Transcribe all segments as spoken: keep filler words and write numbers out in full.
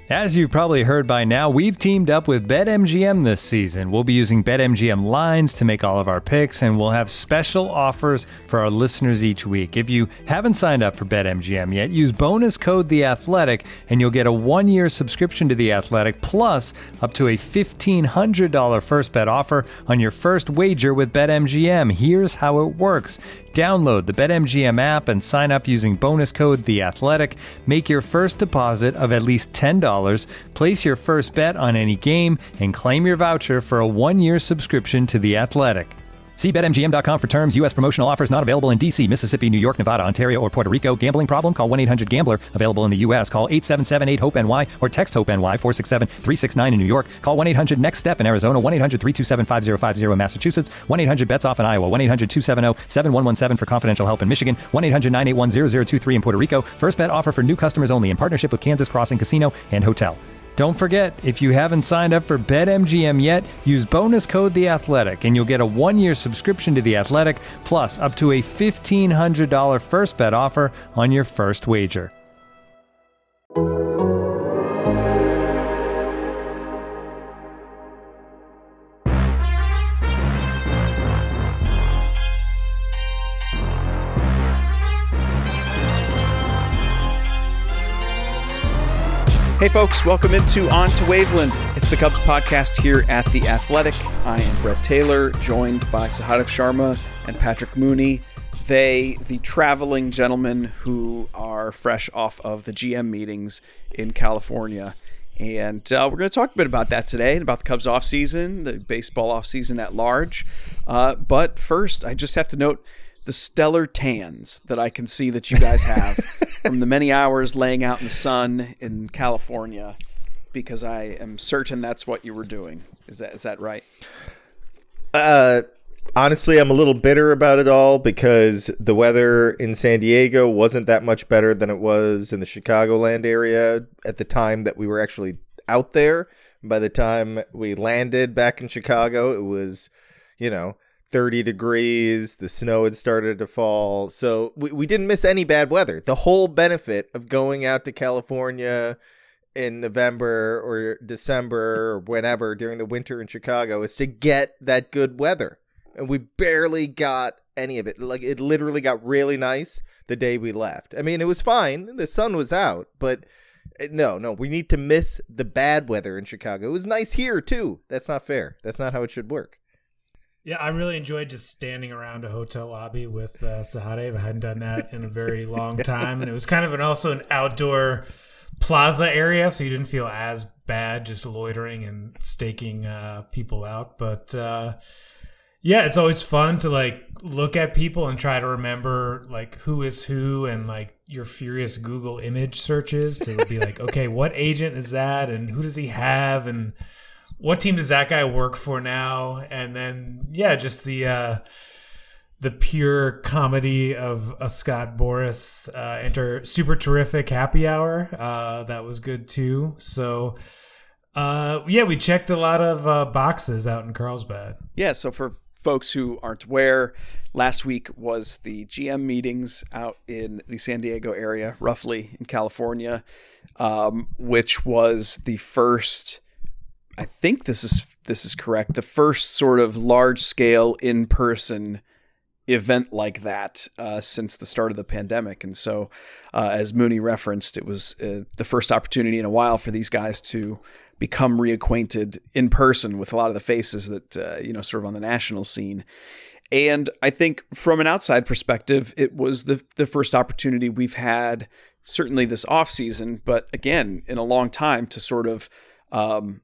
As you've probably heard by now, we've teamed up with BetMGM this season. We'll be using BetMGM lines to make all of our picks, and we'll have special offers for our listeners each week. If you haven't signed up for BetMGM yet, use bonus code The Athletic, and you'll get a one-year subscription to The Athletic, plus up to a fifteen hundred dollars first bet offer on your first wager with BetMGM. Here's how it works. Download the BetMGM app and sign up using bonus code The Athletic. Make your first deposit of at least ten dollars. Place your first bet on any game and claim your voucher for a one-year subscription to The Athletic. See Bet M G M dot com for terms. U S promotional offers not available in D C, Mississippi, New York, Nevada, Ontario, or Puerto Rico. Gambling problem? Call one eight hundred gambler. Available in the U S. Call eight seven seven eight hope N Y or text HOPE-NY four six seven three six nine in New York. Call one eight hundred next step in Arizona. one eight hundred three two seven five zero five zero in Massachusetts. one eight hundred bets off in Iowa. one eight hundred two seven zero seven one one seven for confidential help in Michigan. one eight hundred nine eight one zero zero two three in Puerto Rico. First bet offer for new customers only in partnership with Kansas Crossing Casino and Hotel. Don't forget, if you haven't signed up for BetMGM yet, use bonus code The Athletic, and you'll get a one-year subscription to The Athletic, plus up to a fifteen hundred dollars first bet offer on your first wager. Hey folks, welcome into On to Waveland. It's the Cubs podcast here at The Athletic. I am Brett Taylor, joined by Sahadev Sharma and Patrick Mooney. They, the traveling gentlemen who are fresh off of the G M meetings in California. And uh, we're going to talk a bit about that today, and about the Cubs offseason, the baseball offseason at large. Uh, but first, I just have to note the stellar tans that I can see that you guys have from the many hours laying out in the sun in California, because I am certain that's what you were doing. Is that is that right? Uh, honestly, I'm a little bitter about it all because the weather in San Diego wasn't that much better than it was in the Chicagoland area at the time that we were actually out there. By the time we landed back in Chicago, it was, you know, thirty degrees, the snow had started to fall. So we, we didn't miss any bad weather. The whole benefit of going out to California in November or December or whenever during the winter in Chicago is to get that good weather. And we barely got any of it. Like, it literally got really nice the day we left. I mean, it was fine. The sun was out, but no, no, we need to miss the bad weather in Chicago. It was nice here too. That's not fair. That's not how it should work. Yeah, I really enjoyed just standing around a hotel lobby with uh, Sahadev. I hadn't done that in a very long time. And it was kind of an also an outdoor plaza area, so you didn't feel as bad just loitering and staking uh, people out. But uh, yeah, it's always fun to like look at people and try to remember like who is who, and like your furious Google image searches to be like, okay, what agent is that, and who does he have, and what team does that guy work for now? And then, yeah, just the uh, the pure comedy of a Scott Boras uh, enter Super Terrific Happy Hour. Uh, that was good, too. So, uh, yeah, we checked a lot of uh, boxes out in Carlsbad. Yeah, so for folks who aren't aware, last week was the G M meetings out in the San Diego area, roughly in California, um, which was the first... I think this is this is correct. The first sort of large-scale in-person event like that uh, since the start of the pandemic. And so, uh, as Mooney referenced, it was uh, the first opportunity in a while for these guys to become reacquainted in person with a lot of the faces that, uh, you know, sort of on the national scene. And I think from an outside perspective, it was the the first opportunity we've had, certainly this offseason, but again, in a long time, to sort of um,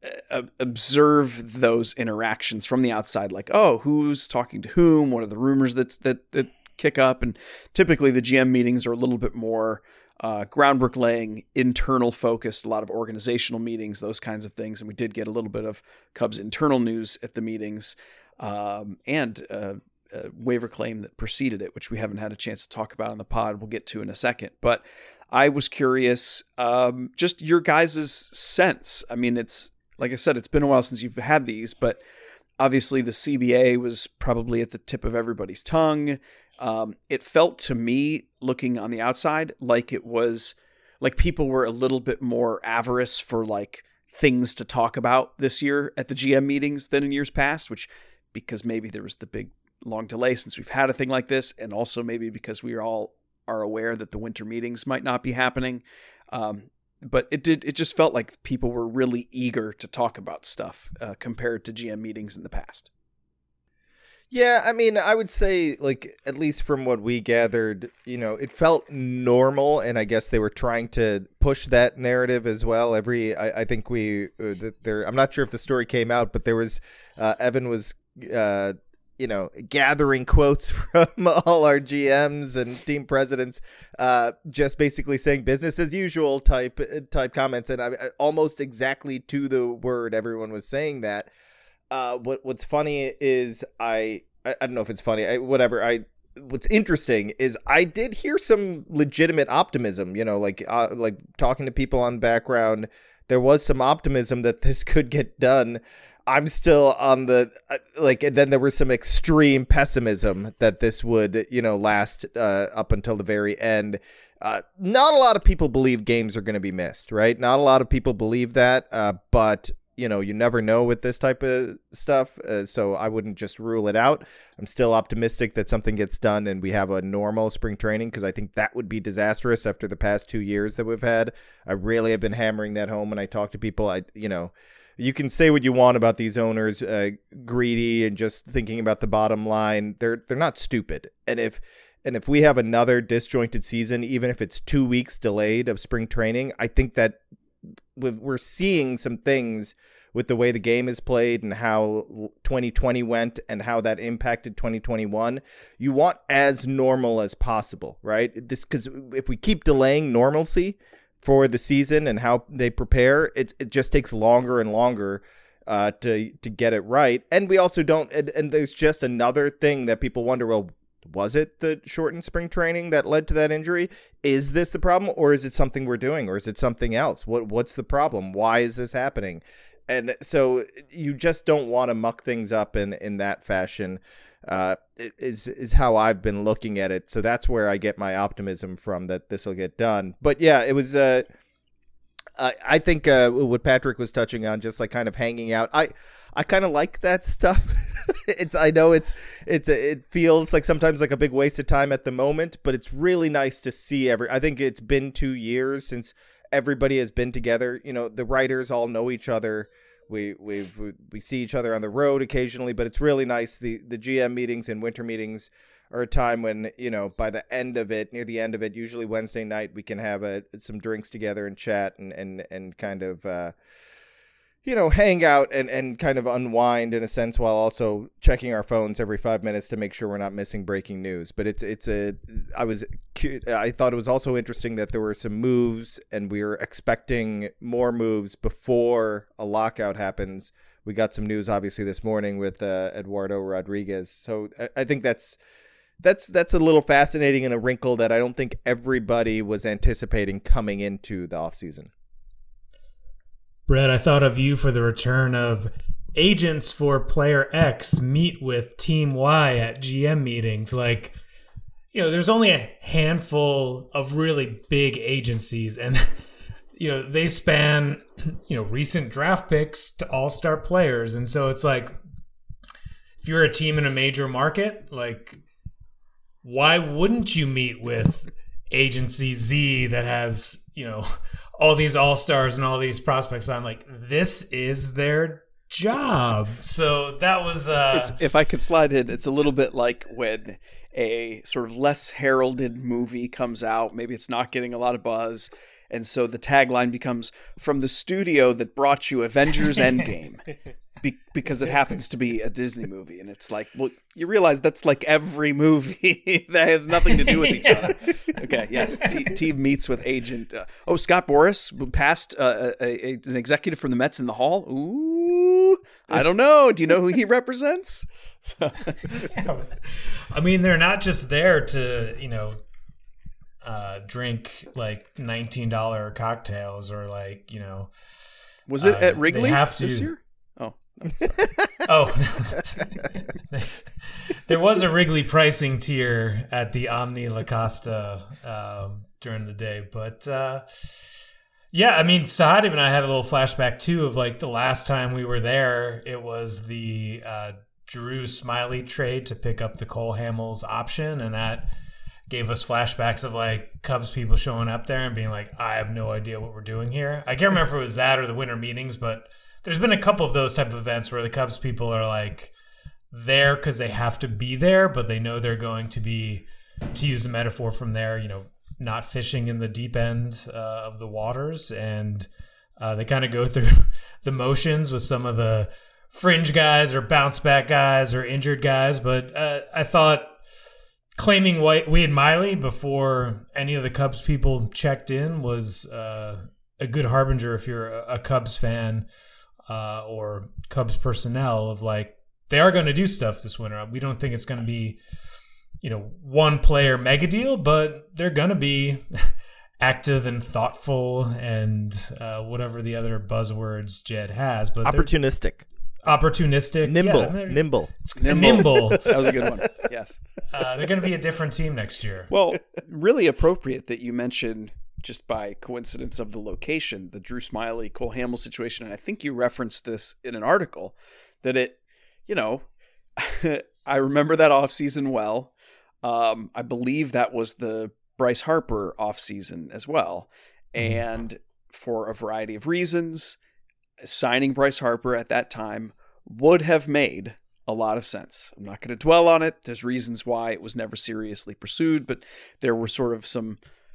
observe those interactions from the outside, like, oh, who's talking to whom? What are the rumors that that that kick up? And typically the G M meetings are a little bit more uh, groundwork laying, internal focused, a lot of organizational meetings, those kinds of things. And we did get a little bit of Cubs internal news at the meetings, um, and uh, a waiver claim that preceded it, which we haven't had a chance to talk about on the pod. We'll get to in a second. But I was curious, um, just your guys' sense. I mean, it's, like I said, it's been a while since you've had these, but obviously the C B A was probably at the tip of everybody's tongue. Um, it felt to me, looking on the outside, like it was like people were a little bit more avaricious for like things to talk about this year at the G M meetings than in years past, which because maybe there was the big long delay since we've had a thing like this, and also maybe because we are all are aware that the winter meetings might not be happening. Um, but it did, it just felt like people were really eager to talk about stuff uh, compared to G M meetings in the past. Yeah, I mean, I would say, like, at least from what we gathered, you know, it felt normal, and I guess they were trying to push that narrative as well. Every, I, I think we, uh, there, I'm not sure if the story came out, but there was, uh, Evan was, uh, you know, gathering quotes from all our G Ms and team presidents, uh, just basically saying business as usual type type comments, and I, almost exactly to the word, everyone was saying that. Uh, what what's funny is I, I I don't know if it's funny, I, whatever. I what's interesting is I did hear some legitimate optimism. You know, like uh, like talking to people on background, there was some optimism that this could get done. I'm still on the like, and then there was some extreme pessimism that this would, you know, last uh, up until the very end. Uh, not a lot of people believe games are going to be missed, right? Not a lot of people believe that, uh, but you know, you never know with this type of stuff. Uh, so I wouldn't just rule it out. I'm still optimistic that something gets done and we have a normal spring training, because I think that would be disastrous after the past two years that we've had. I really have been hammering that home when I talk to people. I, you know, you can say what you want about these owners, uh, greedy and just thinking about the bottom line. They're they're not stupid. And if and if we have another disjointed season, even if it's two weeks delayed of spring training, I think that we're seeing some things with the way the game is played and how twenty twenty went and how that impacted twenty twenty-one. You want as normal as possible, right? This, because if we keep delaying normalcy for the season and how they prepare, it it just takes longer and longer uh, to to get it right. And we also don't. And, and there's just another thing that people wonder. Well, was it the shortened spring training that led to that injury? Is this the problem, or is it something we're doing, or is it something else? What What's the problem? Why is this happening? And so you just don't want to muck things up in, in that fashion, uh, is, is how I've been looking at it. So that's where I get my optimism from, that this will get done. But yeah, it was, uh, I, I think uh, what Patrick was touching on, just like kind of hanging out. I, I kind of like that stuff. It's, I know it's, it's, it feels like sometimes like a big waste of time at the moment, but it's really nice to see every, I think it's been two years since everybody has been together. You know, the writers all know each other. We, we've, we, we see each other on the road occasionally, but it's really nice. The, the G M meetings and winter meetings are a time when, you know, by the end of it, near the end of it, usually Wednesday night, we can have a, some drinks together and chat and, and, and kind of, uh, you know, hang out and, and kind of unwind in a sense, while also checking our phones every five minutes to make sure we're not missing breaking news. But it's, it's a, I was, I thought it was also interesting that there were some moves and we were expecting more moves before a lockout happens. We got some news obviously this morning with uh, Eduardo Rodriguez. So I, I think that's, that's, that's a little fascinating and a wrinkle that I don't think everybody was anticipating coming into the offseason. Brett, I thought of you for the return of agents for player X meet with team Y at G M meetings. Like, you know, there's only a handful of really big agencies, and, you know, they span, you know, recent draft picks to all-star players. And so it's like, if you're a team in a major market, like, why wouldn't you meet with agency Z that has, you know, all these all-stars and all these prospects on? Like, this is their job. So that was uh it's, if I could slide in, it's a little bit like when a sort of less heralded movie comes out, maybe it's not getting a lot of buzz, and so the tagline becomes "from the studio that brought you Avengers Endgame." Be- because it happens to be a Disney movie, and it's like, well, you realize that's like every movie that has nothing to do with each other. Okay, yes, T- team meets with agent. Uh, oh, Scott Boras passed uh, a, a, an executive from the Mets in the hall. Ooh, I don't know. Do you know who he represents? So. Yeah, I mean, they're not just there to, you know, uh, drink like nineteen dollars cocktails or like, you know. Was it uh, at Wrigley have to, this year? Oh, there was a Wrigley pricing tier at the Omni La Costa um, during the day. But uh, yeah, I mean, Sahadev and I had a little flashback too of like the last time we were there. It was the uh, Drew Smyly trade to pick up the Cole Hamels option, and that gave us flashbacks of like Cubs people showing up there and being like, I have no idea what we're doing here. I can't remember if it was that or the winter meetings, but there's been a couple of those type of events where the Cubs people are like there because they have to be there, but they know they're going to be, to use a metaphor from there, you know, not fishing in the deep end uh, of the waters. And uh, they kind of go through the motions with some of the fringe guys or bounce back guys or injured guys. But uh, I thought claiming White, Wade Miley before any of the Cubs people checked in was uh, a good harbinger if you're a, a Cubs fan uh, or Cubs personnel of like, they are going to do stuff this winter. We don't think it's going to be, you know, one player mega deal, but they're going to be active and thoughtful and uh, whatever the other buzzwords Jed has. But opportunistic. Opportunistic. Nimble. Yeah, nimble. It's nimble. nimble. That was a good one. Yes. Uh, they're going to be a different team next year. Well, really appropriate that you mentioned, just by coincidence of the location, the Drew Smyly, Cole Hamels situation. And I think you referenced this in an article that it, you know, I remember that offseason well. Um, I believe that was the Bryce Harper offseason as well. And for a variety of reasons, signing Bryce Harper at that time would have made a lot of sense. I'm not going to dwell on it. There's reasons why it was never seriously pursued, but there were sort of some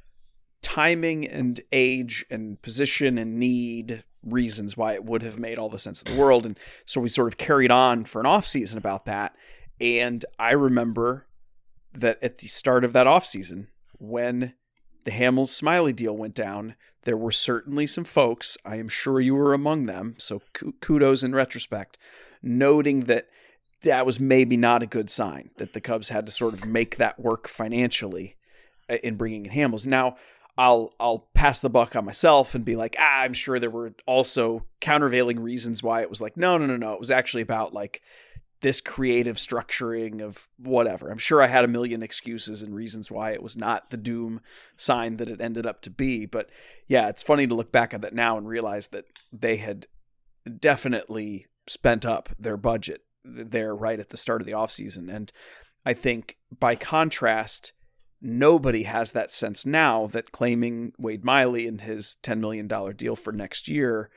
timing and age and position and need reasons why it would have made all the sense in the world. And so we sort of carried on for an offseason about that. And I remember that at the start of that offseason, when the Hamels Smyly deal went down, there were certainly some folks, I am sure you were among them, so kudos in retrospect, noting that that was maybe not a good sign, that the Cubs had to sort of make that work financially in bringing in Hamels. Now, I'll I'll pass the buck on myself and be like, ah, I'm sure there were also countervailing reasons why it was like, no, no, no, no. It was actually about like this creative structuring of whatever. I'm sure I had a million excuses and reasons why it was not the doom sign that it ended up to be. But yeah, it's funny to look back at that now and realize that they had definitely spent up their budget there right at the start of the offseason. And I think by contrast, nobody has that sense now that claiming Wade Miley and his ten million dollars deal for next year,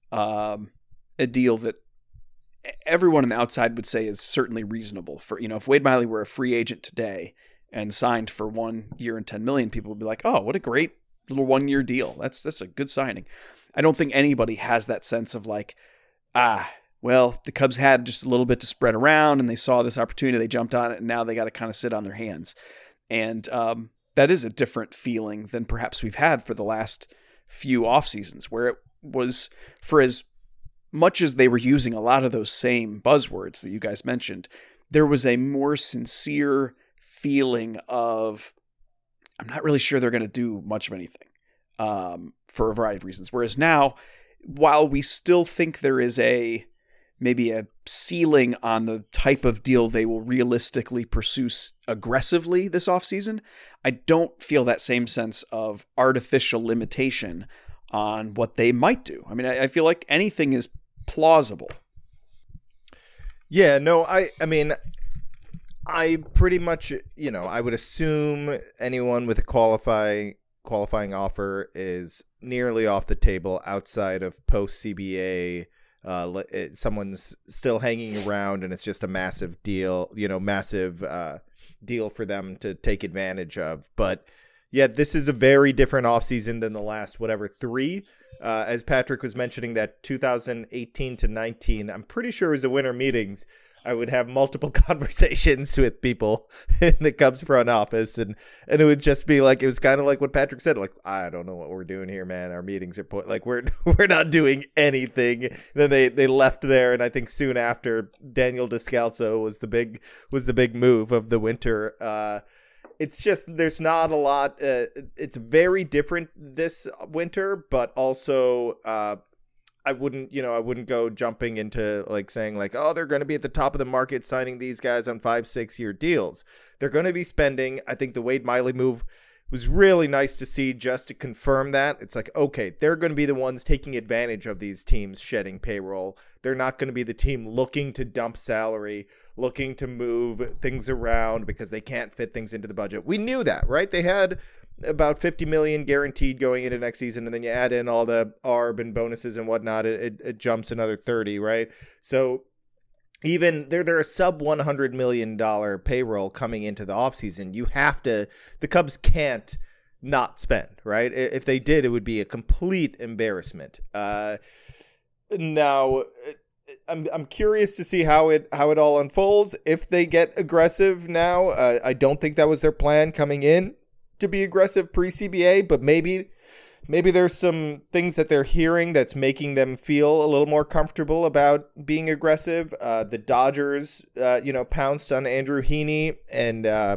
um, a deal that everyone on the outside would say is certainly reasonable. For, you know, if Wade Miley were a free agent today and signed for one year and ten million, people would be like, oh, what a great little one year deal. That's, that's a good signing. I don't think anybody has that sense of like, ah, well, the Cubs had just a little bit to spread around and they saw this opportunity, they jumped on it, and now they got to kind of sit on their hands. And um, that is a different feeling than perhaps we've had for the last few off seasons, where it was, for as much as they were using a lot of those same buzzwords that you guys mentioned, there was a more sincere feeling of, I'm not really sure they're going to do much of anything um, for a variety of reasons. Whereas now, while we still think there is a maybe a ceiling on the type of deal they will realistically pursue aggressively this offseason, I don't feel that same sense of artificial limitation on what they might do. I mean, I, I feel like anything is plausible. Yeah, no, I, I mean, I pretty much, you know, I would assume anyone with a qualifying qualifying offer is nearly off the table outside of post C B A. Uh, it, someone's still hanging around and it's just a massive deal, you know, massive uh, deal for them to take advantage of. But yeah, this is a very different offseason than the last, whatever, three. Uh, as Patrick was mentioning, that two thousand eighteen to nineteen, I'm pretty sure it was the winter meetings. I would have multiple conversations with people in the Cubs front office, and, and it would just be like, it was kind of like what Patrick said, like, I don't know what we're doing here, man. Our meetings are po- like, we're we're not doing anything. And then they, they left there, and I think soon after, Daniel Descalso was the big was the big move of the winter. Uh, it's just, there's not a lot. Uh, it's very different this winter, but also uh, I wouldn't, you know, I wouldn't go jumping into like saying like, oh, they're going to be at the top of the market signing these guys on five, six year deals. They're going to be spending. I think the Wade Miley move was really nice to see just to confirm that. It's like, okay, they're going to be the ones taking advantage of these teams shedding payroll. They're not going to be the team looking to dump salary, looking to move things around because they can't fit things into the budget. We knew that, right? They had about fifty million guaranteed going into next season, and then you add in all the A R B and bonuses and whatnot, it, it, it jumps another thirty, right? So even they're they're a sub one hundred million dollars payroll coming into the offseason. You have to, the Cubs can't not spend, right? If they did, it would be a complete embarrassment. Uh, now, I'm I'm curious to see how it how it all unfolds. If they get aggressive now, uh, I don't think that was their plan coming in to be aggressive pre-C B A, but maybe. Maybe there's some things that they're hearing that's making them feel a little more comfortable about being aggressive. Uh, the Dodgers, uh, you know, pounced on Andrew Heaney, and uh,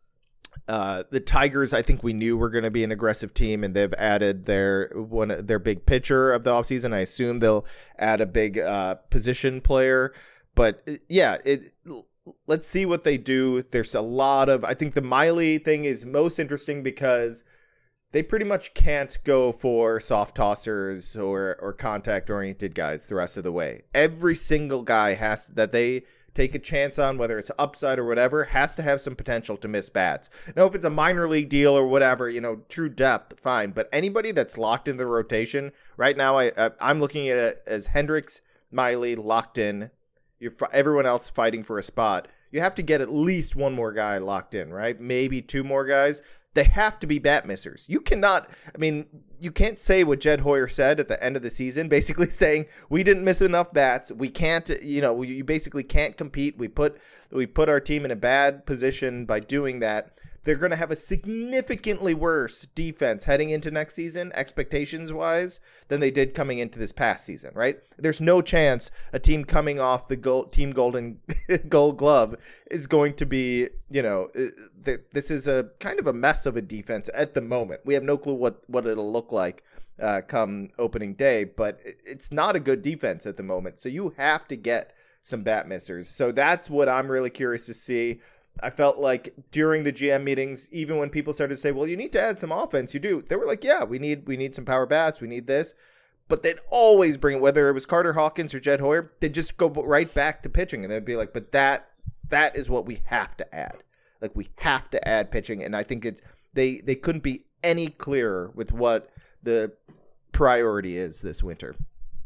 uh, the Tigers, I think we knew were going to be an aggressive team, and they've added their one their big pitcher of the offseason. I assume they'll add a big uh, position player. But yeah, it. Let's see what they do. There's a lot of, I think the Miley thing is most interesting because they pretty much can't go for soft tossers or, or contact-oriented guys the rest of the way. Every single guy has that they take a chance on, whether it's upside or whatever, has to have some potential to miss bats. Now, if it's a minor league deal or whatever, you know, true depth, fine. But anybody that's locked in the rotation, right now I, I'm looking at it as Hendricks, Miley, locked in. You're, everyone else fighting for a spot. You have to get at least one more guy locked in, right? Maybe two more guys. They have to be bat missers. You cannot, I mean, you can't say what Jed Hoyer said at the end of the season, basically saying we didn't miss enough bats. We can't, you know, you basically can't compete. We put we put our team in a bad position by doing that. They're going to have a significantly worse defense heading into next season, expectations-wise, than they did coming into this past season, right? There's no chance a team coming off the gold, Team Golden Gold Glove is going to be, you know, this is a kind of a mess of a defense at the moment. We have no clue what, what it'll look like uh, come opening day, but it's not a good defense at the moment. So you have to get some bat missers. So that's what I'm really curious to see. I felt like during the G M meetings, even when people started to say, well, you need to add some offense, you do. They were like, yeah, we need we need some power bats. We need this. But they'd always bring, whether it was Carter Hawkins or Jed Hoyer, they'd just go right back to pitching. And they'd be like, but that that is what we have to add. Like, we have to add pitching. And I think it's they, they couldn't be any clearer with what the priority is this winter.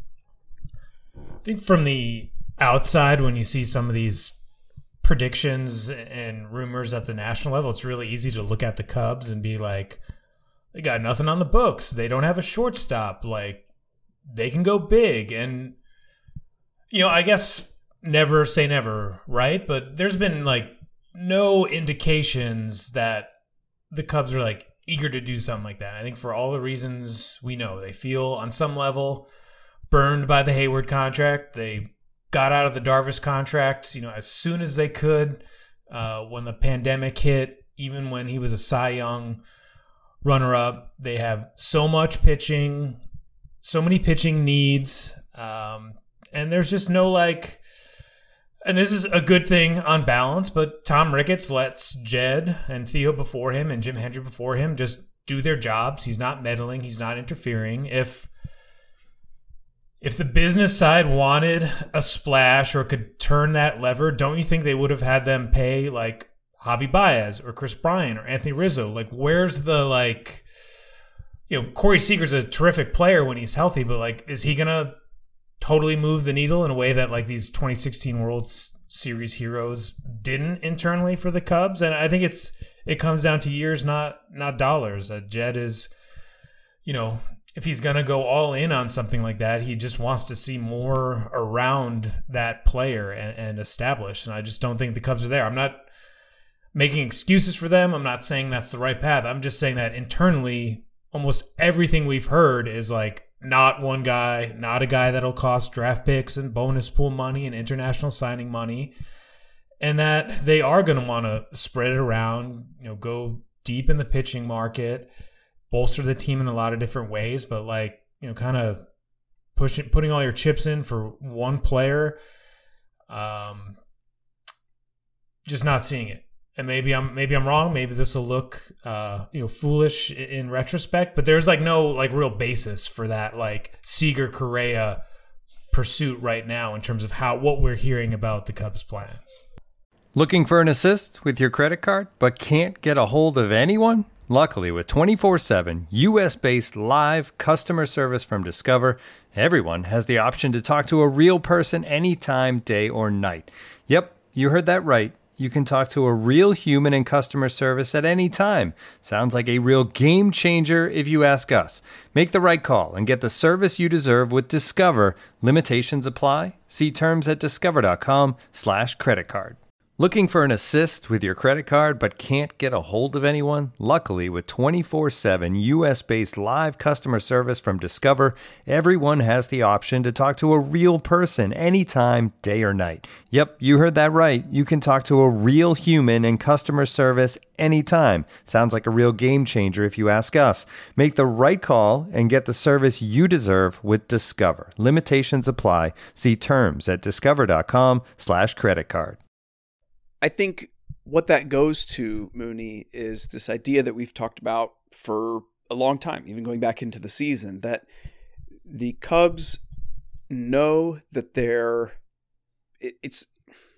I think from the outside, when you see some of these predictions and rumors at the national level, it's really easy to look at the Cubs and be like, they got nothing on the books. They don't have a shortstop. Like, they can go big. And, you know, I guess never say never, right? But there's been, like, no indications that the Cubs are, like, eager to do something like that. I think for all the reasons we know, they feel on some level burned by the Hayward contract. They got out of the Darvish contract, you know, as soon as they could uh, when the pandemic hit, even when he was a Cy Young runner-up. They have so much pitching, so many pitching needs, um, and there's just no, like, and this is a good thing on balance, but Tom Ricketts lets Jed and Theo before him and Jim Hendry before him just do their jobs. He's not meddling. He's not interfering. If If the business side wanted a splash or could turn that lever, don't you think they would have had them pay like Javi Baez or Chris Bryant or Anthony Rizzo? Like, where's the, like, you know, Corey Seager's a terrific player when he's healthy, but, like, is he going to totally move the needle in a way that, like, these twenty sixteen World Series heroes didn't internally for the Cubs? And I think it's it comes down to years, not not dollars. Uh, Jed is, you know, if he's going to go all in on something like that, he just wants to see more around that player and, and establish. And I just don't think the Cubs are there. I'm not making excuses for them. I'm not saying that's the right path. I'm just saying that internally, almost everything we've heard is like not one guy, not a guy that'll cost draft picks and bonus pool money and international signing money. And that they are going to want to spread it around, you know, go deep in the pitching market, bolster the team in a lot of different ways, but, like, you know, kind of pushing, putting all your chips in for one player, um, just not seeing it. and maybe I'm maybe I'm wrong. Maybe this will look uh, you know foolish in retrospect, but there's like no like real basis for that like Seager Correa pursuit right now in terms of how what we're hearing about the Cubs' plans. Looking for an assist with your credit card, but can't get a hold of anyone? Luckily, with twenty-four seven U S-based live customer service from Discover, everyone has the option to talk to a real person anytime, day or night. Yep, you heard that right. You can talk to a real human in customer service at any time. Sounds like a real game changer if you ask us. Make the right call and get the service you deserve with Discover. Limitations apply. See terms at discover.com slash credit card. Looking for an assist with your credit card but can't get a hold of anyone? Luckily, with twenty-four seven U S-based live customer service from Discover, everyone has the option to talk to a real person anytime, day or night. Yep, you heard that right. You can talk to a real human in customer service anytime. Sounds like a real game changer if you ask us. Make the right call and get the service you deserve with Discover. Limitations apply. See terms at discover.com slash credit card. I think what that goes to, Mooney, is this idea that we've talked about for a long time, even going back into the season, that the Cubs know that they're it, it's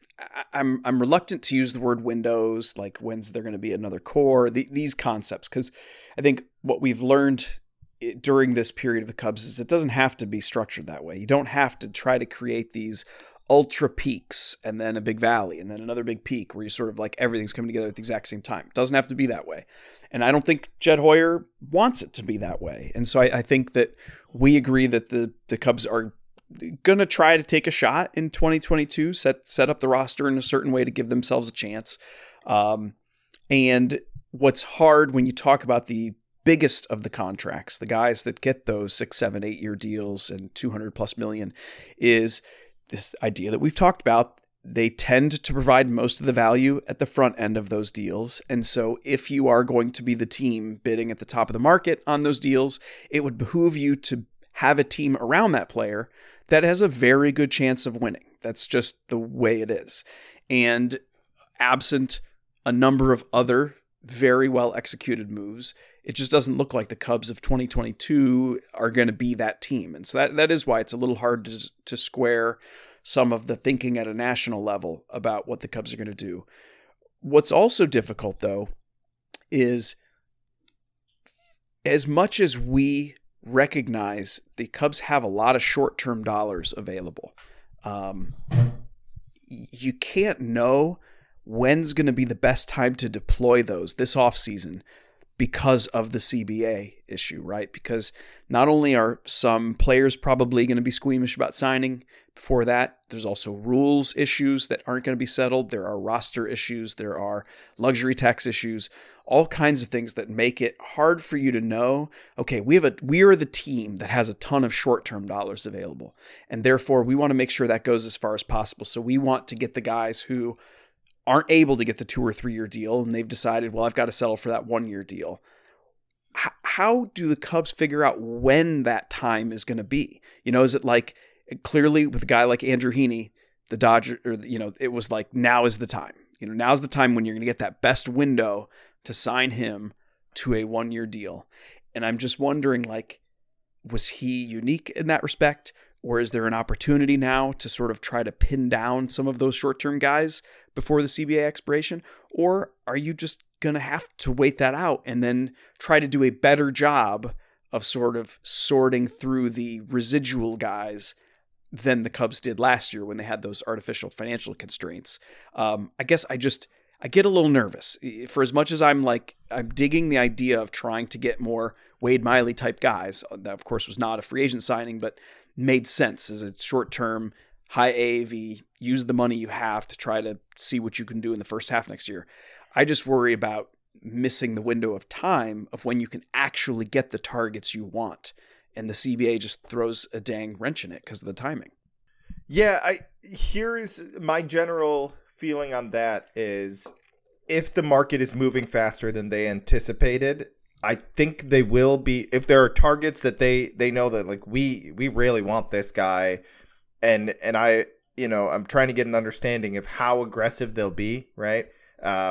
I'm I'm reluctant to use the word windows, like when's there going to be another core, the, these concepts, because I think what we've learned during this period of the Cubs is it doesn't have to be structured that way. You don't have to try to create these ultra peaks and then a big valley and then another big peak where you sort of like everything's coming together at the exact same time. It doesn't have to be that way. And I don't think Jed Hoyer wants it to be that way. And so I, I think that we agree that the, the Cubs are going to try to take a shot in twenty twenty-two, set, set up the roster in a certain way to give themselves a chance. Um, and what's hard when you talk about the biggest of the contracts, the guys that get those six, seven, eight year deals and two hundred plus million, is this idea that we've talked about. They tend to provide most of the value at the front end of those deals. And so if you are going to be the team bidding at the top of the market on those deals, it would behoove you to have a team around that player that has a very good chance of winning. That's just the way it is. And absent a number of other very well executed moves, it just doesn't look like the Cubs of twenty twenty-two are going to be that team. And so that, that is why it's a little hard to, to square some of the thinking at a national level about what the Cubs are going to do. What's also difficult, though, is as much as we recognize the Cubs have a lot of short-term dollars available, um, you can't know when's going to be the best time to deploy those this offseason because of the C B A issue, right? Because not only are some players probably going to be squeamish about signing before that, there's also rules issues that aren't going to be settled. There are roster issues. There are luxury tax issues, all kinds of things that make it hard for you to know, okay, we have a we are the team that has a ton of short-term dollars available. And therefore, we want to make sure that goes as far as possible. So we want to get the guys who aren't able to get the two or three year deal, and they've decided, well, I've got to settle for that one year deal. H- how do the Cubs figure out when that time is going to be? You know, is it like clearly with a guy like Andrew Heaney, the Dodger, or, you know, it was like, now is the time, you know, now's the time when you're going to get that best window to sign him to a one year deal. And I'm just wondering, like, was he unique in that respect? Or is there an opportunity now to sort of try to pin down some of those short-term guys before the C B A expiration? Or are you just going to have to wait that out and then try to do a better job of sort of sorting through the residual guys than the Cubs did last year when they had those artificial financial constraints? Um, I guess I just, I get a little nervous. For as much as I'm like, I'm digging the idea of trying to get more Wade Miley type guys. That, of course, was not a free agent signing, but made sense as a short-term, high A A V, use the money you have to try to see what you can do in the first half next year. I just worry about missing the window of time of when you can actually get the targets you want. And the C B A just throws a dang wrench in it because of the timing. Yeah, I here's my general feeling on that is if the market is moving faster than they anticipated, I think they will be, if there are targets that they, they know that like we, we really want this guy. And, and I, you know, I'm trying to get an understanding of how aggressive they'll be. Right. Uh,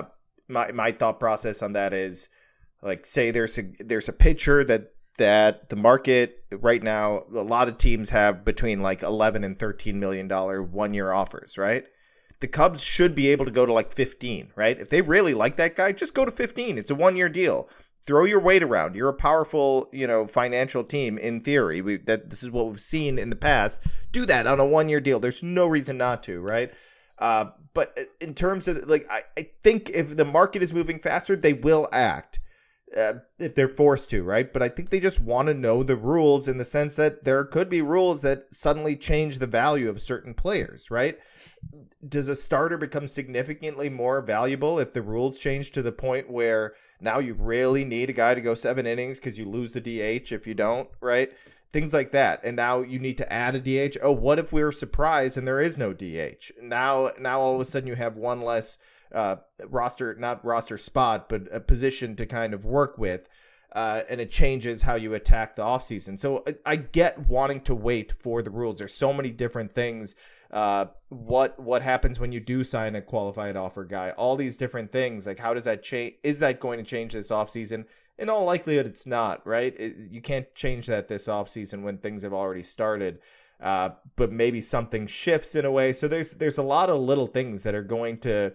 my my thought process on that is, like, say there's a there's a pitcher that that the market right now, a lot of teams have between like eleven and thirteen million dollar one year offers, right? The Cubs should be able to go to like fifteen, right? If they really like that guy, just go to fifteen. It's a one year deal. Throw your weight around. You're a powerful, you know, financial team in theory. We that this is what we've seen in the past. Do that on a one year deal. There's no reason not to, right? Uh, but in terms of like, I, I think if the market is moving faster, they will act uh, if they're forced to, right? But I think they just want to know the rules in the sense that there could be rules that suddenly change the value of certain players, right? Does a starter become significantly more valuable if the rules change to the point where now you really need a guy to go seven innings because you lose the D H if you don't, right? Things like that. And now you need to add a D H. Oh, what if we were surprised and there is no D H? Now, now all of a sudden you have one less uh, roster, not roster spot, but a position to kind of work with. Uh, and it changes how you attack the offseason. So I, I get wanting to wait for the rules. There's so many different things. Uh, what what happens when you do sign a qualified offer guy? All these different things. Like, how does that change? Is that going to change this offseason? In all likelihood, it's not, right? It, you can't change that this offseason when things have already started. Uh, but maybe something shifts in a way. So there's there's a lot of little things that are going to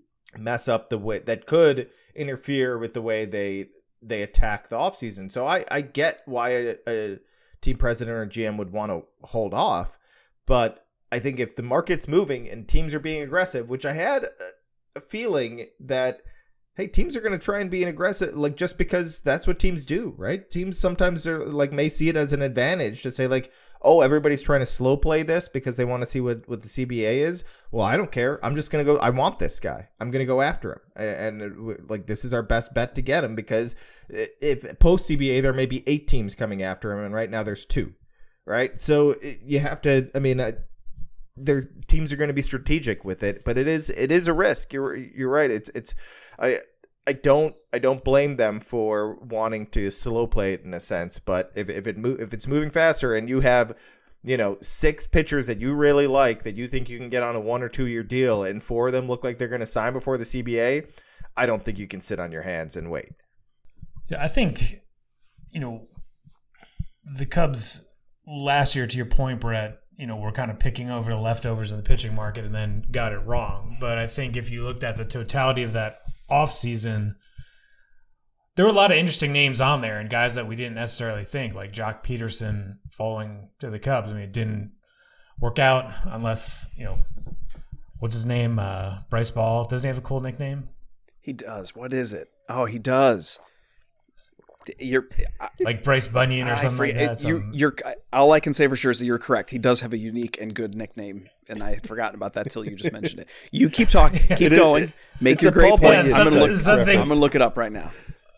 mess up the way that could interfere with the way they they attack the offseason. So I, I get why a, a team president or G M would want to hold off. But I think if the market's moving and teams are being aggressive, which I had a, a feeling that, hey, teams are going to try and be an aggressive, like, just because that's what teams do, right? Teams sometimes are like may see it as an advantage to say like, oh, everybody's trying to slow play this because they want to see what, what the C B A is. Well, I don't care. I'm just going to go. I want this guy. I'm going to go after him. And, and like, this is our best bet to get him, because if post C B A, there may be eight teams coming after him. And right now there's two, right? So you have to, I mean, uh, their teams are going to be strategic with it, but it is it is a risk. You're you're right. It's it's I I don't I don't blame them for wanting to slow play it in a sense. But if if it mo- if it's moving faster and you have, you know, six pitchers that you really like that you think you can get on a one or two year deal, and four of them look like they're going to sign before the C B A, I don't think you can sit on your hands and wait. Yeah, I think, you know, the Cubs last year, to your point, Brett, you know, we're kind of picking over the leftovers in the pitching market and then got it wrong. But I think if you looked at the totality of that offseason, there were a lot of interesting names on there and guys that we didn't necessarily think, like Jock Peterson falling to the Cubs. I mean, it didn't work out unless, you know, what's his name? Uh, Bryce Ball. Doesn't he have a cool nickname? He does. What is it? Oh, he does. You're like Bryce Bunyan or something like that. You're, you're, all I can say for sure is that you're correct. He does have a unique and good nickname, and I had forgotten about that till you just mentioned it. You keep talking, keep going, make your great point. I'm gonna look. I'm gonna look it up right now.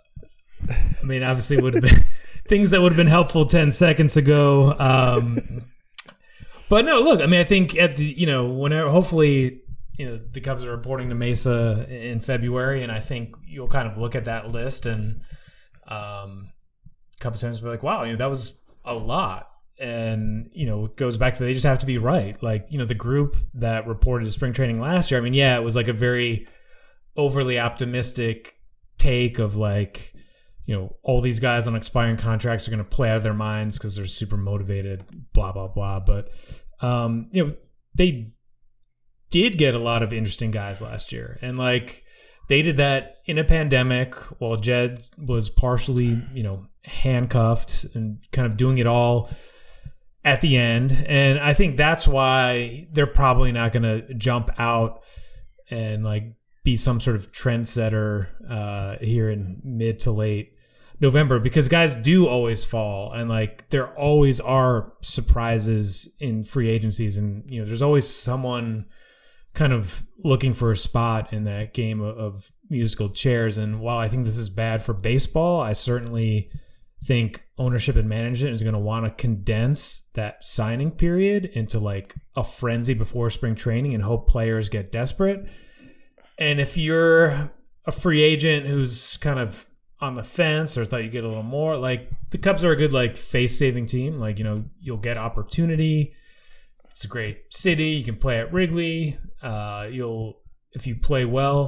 I mean, obviously, would have been things that would have been helpful ten seconds ago. Um, but no, look. I mean, I think at the you know whenever hopefully you know the Cubs are reporting to Mesa in February, and I think you'll kind of look at that list and. Um, Cubs fans will be like, wow, you know, that was a lot. And, you know, it goes back to they just have to be right. Like, you know, the group that reported to spring training last year, I mean, yeah, it was like a very overly optimistic take of like, you know, all these guys on expiring contracts are going to play out of their minds because they're super motivated, blah, blah, blah. But, um, you know, they did get a lot of interesting guys last year. And like, they did that in a pandemic while Jed was partially, you know, handcuffed and kind of doing it all at the end. And I think that's why they're probably not going to jump out and like be some sort of trendsetter uh, here in mid to late November, because guys do always fall, and like there always are surprises in free agencies, and you know there's always someone kind of looking for a spot in that game of, of musical chairs. And while I think this is bad for baseball, I certainly think ownership and management is going to want to condense that signing period into like a frenzy before spring training and hope players get desperate. And if you're a free agent who's kind of on the fence or thought you get a little more, like the Cubs are a good like face-saving team. Like, you know, you'll get opportunity. It's a great city. You can play at Wrigley. Uh, you'll, if you play well,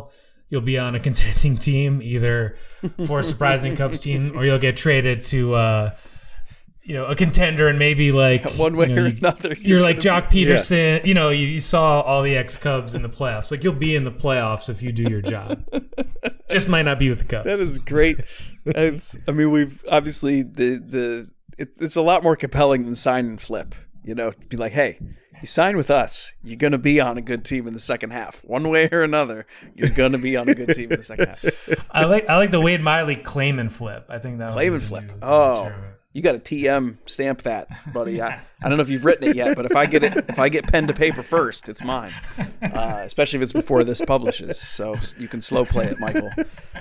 you'll be on a contending team, either for a surprising Cubs team, or you'll get traded to, uh, you know, a contender, and maybe like yeah, one way you know, or you, another. You're, you're like Jock be, Peterson. Yeah. You know, you, you saw all the ex-Cubs in the playoffs. Like, you'll be in the playoffs if you do your job. Just might not be with the Cubs. That is great. It's, I mean, we've obviously the the it's it's a lot more compelling than sign and flip. You know, be like, hey, you sign with us, you're going to be on a good team in the second half. One way or another, you're going to be on a good team in the second half. I like I like the Wade Miley claim and flip. I think that claim and flip. Oh, you got a T M stamp that, buddy. I, I don't know if you've written it yet, but if I get it, if I get pen to paper first, it's mine. Uh, especially if it's before this publishes, so you can slow play it, Michael.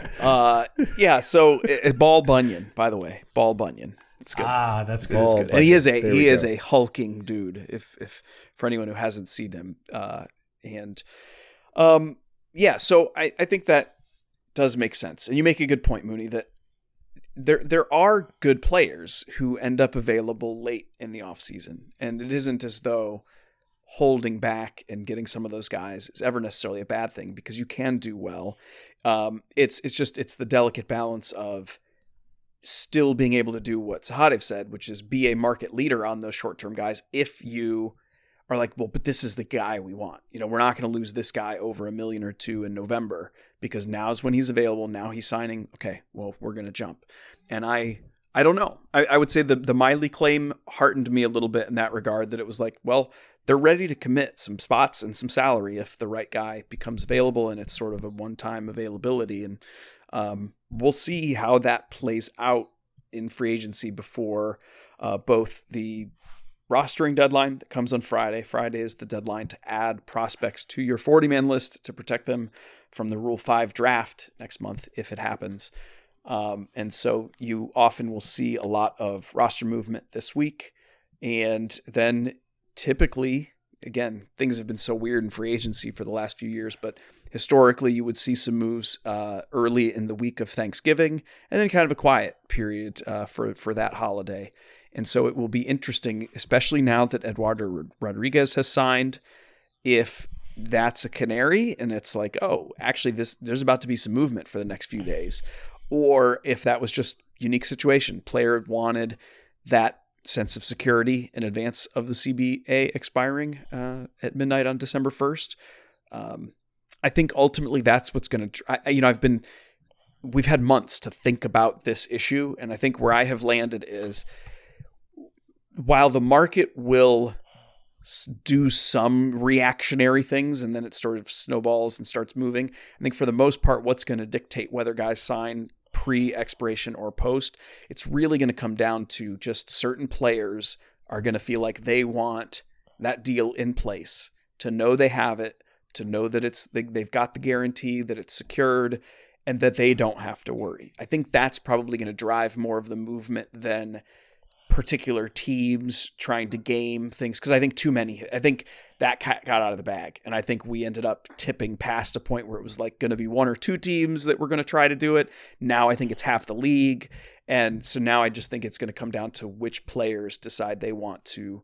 Uh, yeah. So it, Ball Bunyan, by the way, Ball Bunyan. It's good. Ah, that's good. It's good. good. And he is a there he is go. a hulking dude. If if for anyone who hasn't seen him, uh, and um, yeah. So I, I think that does make sense, and you make a good point, Mooney. That there there are good players who end up available late in the offseason, and it isn't as though holding back and getting some of those guys is ever necessarily a bad thing, because you can do well. Um, it's it's just it's the delicate balance of still being able to do what Sahadev said, which is be a market leader on those short-term guys. If you are like, well, but this is the guy we want, you know, we're not going to lose this guy over a million or two in November because now's when he's available. Now he's signing. Okay, well, we're going to jump. And I, I don't know. I, I would say the, the Miley claim heartened me a little bit in that regard, that it was like, well, they're ready to commit some spots and some salary if the right guy becomes available, and it's sort of a one-time availability. And um, we'll see how that plays out in free agency before uh, both the rostering deadline that comes on Friday. Friday is the deadline to add prospects to your forty-man list to protect them from the Rule five draft next month, if it happens. Um, and so you often will see a lot of roster movement this week. And then typically, again, things have been so weird in free agency for the last few years, but historically you would see some moves uh, early in the week of Thanksgiving, and then kind of a quiet period uh, for, for that holiday. And so it will be interesting, especially now that Eduardo Rodriguez has signed, if that's a canary and it's like, oh, actually this there's about to be some movement for the next few days. Or if that was just unique situation. Player wanted that sense of security in advance of the C B A expiring uh, at midnight on December first. Um, I think ultimately that's what's going to, you know, I've been, we've had months to think about this issue. And I think where I have landed is, while the market will do some reactionary things and then it sort of snowballs and starts moving, I think for the most part, what's going to dictate whether guys sign pre-expiration or post, it's really going to come down to just certain players are going to feel like they want that deal in place, to know they have it, to know that it's they, they've got the guarantee, that it's secured, and that they don't have to worry. I think that's probably going to drive more of the movement than particular teams trying to game things, because I think too many, I think that cat got out of the bag, and I think we ended up tipping past a point where it was like going to be one or two teams that were going to try to do it. Now I think it's half the league, and so now I just think it's going to come down to which players decide they want to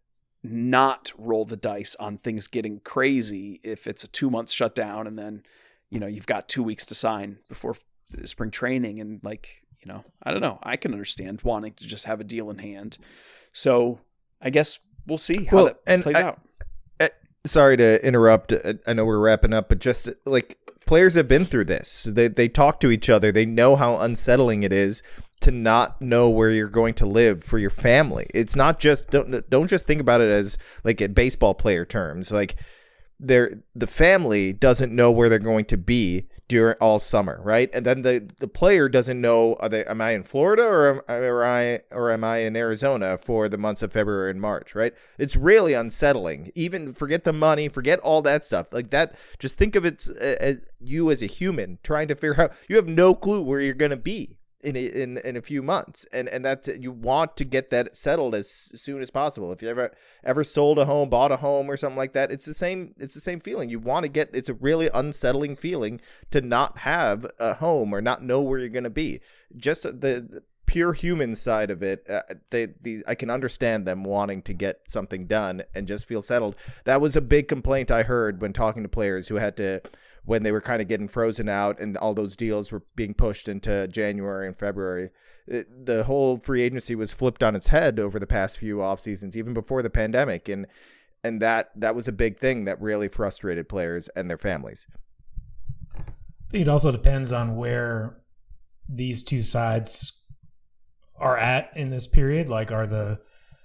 not roll the dice on things getting crazy if it's a two month shutdown, and then, you know, you've got two weeks to sign before spring training, and like, you know, I don't know. I can understand wanting to just have a deal in hand. So I guess we'll see how well, that and plays I, out. I, sorry to interrupt. I know we're wrapping up, but just like, players have been through this. They they talk to each other. They know how unsettling it is to not know where you're going to live for your family. It's not just, don't don't just think about it as like in baseball player terms. Like, they're, the family doesn't know where they're going to be during all summer, right? And then the, the player doesn't know, are they, am I in Florida or am, or I or am I in Arizona for the months of February and March, right? It's really unsettling. Even forget the money, forget all that stuff. Like that, just think of it as you as a human trying to figure out, you have no clue where you're going to be in a, in in a few months, and and that's, you want to get that settled as soon as possible. If you ever ever sold a home, bought a home or something like that, it's the same it's the same feeling. You want to get, it's a really unsettling feeling to not have a home or not know where you're going to be. Just the, the pure human side of it, uh, they the I can understand them wanting to get something done and just feel settled. That was a big complaint I heard when talking to players who had to when they were kind of getting frozen out and all those deals were being pushed into January and February. It, the whole free agency was flipped on its head over the past few off seasons, even before the pandemic. And, and that, that was a big thing that really frustrated players and their families. I think it also depends on where these two sides are at in this period. Like, are the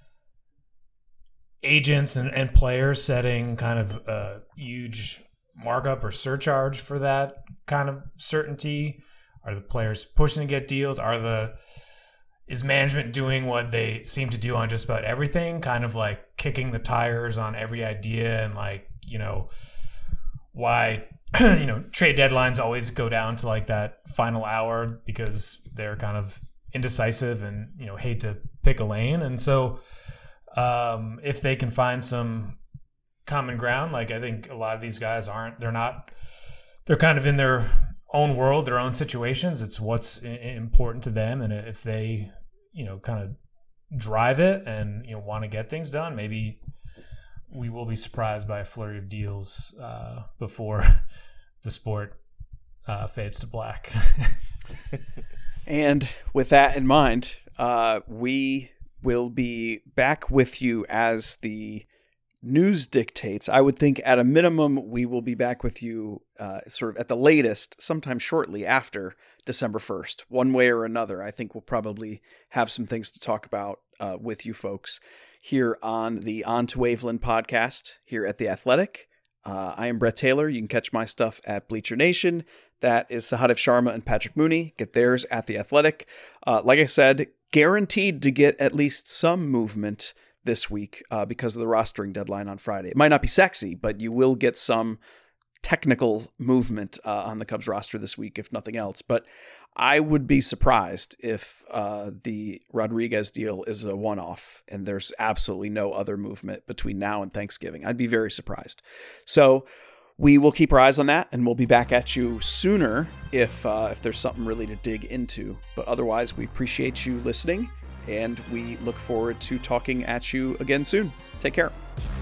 agents and, and players setting kind of a huge markup or surcharge for that kind of certainty? Are the players pushing to get deals? Are the is management doing what they seem to do on just about everything, kind of like kicking the tires on every idea? And like, you know, why you know trade deadlines always go down to like that final hour because they're kind of indecisive and, you know, hate to pick a lane. And so um if they can find some common ground, like I think a lot of these guys aren't, they're not, they're kind of in their own world, their own situations. It's what's important to them. And if they, you know, kind of drive it and, you know, want to get things done, maybe we will be surprised by a flurry of deals uh, before the sport uh, fades to black. And with that in mind, uh, we will be back with you as the news dictates. I would think at a minimum, we will be back with you uh, sort of at the latest, sometime shortly after December first. One way or another, I think we'll probably have some things to talk about uh, with you folks here on the On to Waveland podcast here at The Athletic. Uh, I am Brett Taylor. You can catch my stuff at Bleacher Nation. That is Sahadev Sharma and Patrick Mooney. Get theirs at The Athletic. Uh, like I said, guaranteed to get at least some movement this week uh, because of the rostering deadline on Friday. It might not be sexy, but you will get some technical movement uh, on the Cubs roster this week, if nothing else. But I would be surprised if uh, the Rodriguez deal is a one-off and there's absolutely no other movement between now and Thanksgiving. I'd be very surprised. So we will keep our eyes on that, and we'll be back at you sooner if uh, if there's something really to dig into. But otherwise, we appreciate you listening, and we look forward to talking at you again soon. Take care.